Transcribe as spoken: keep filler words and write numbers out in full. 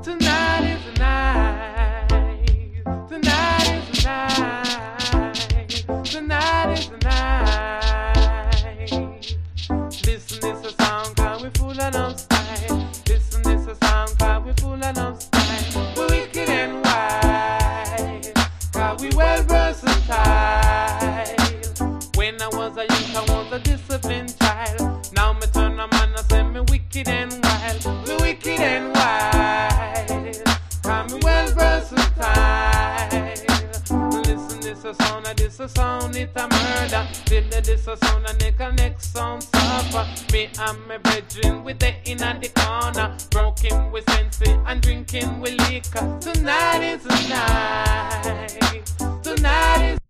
Tonight is the night. Tonight is the night. Tonight is the night. Listen, this a song cause we full of love style. Listen, this a song cause we full of love style. We wicked and wild cause we well versatile. When I was a youth I was a disciplined child. Now me turn a man and say me wicked and wild. We wicked and wild cause me well versatile. Listen, this a sound, a this a sound, it a murder. Till the this a sound, a neck a next sound suffer. Me and my brethren with the in at the corner, broken with sense and drinking with liquor. Tonight is the night. Tonight is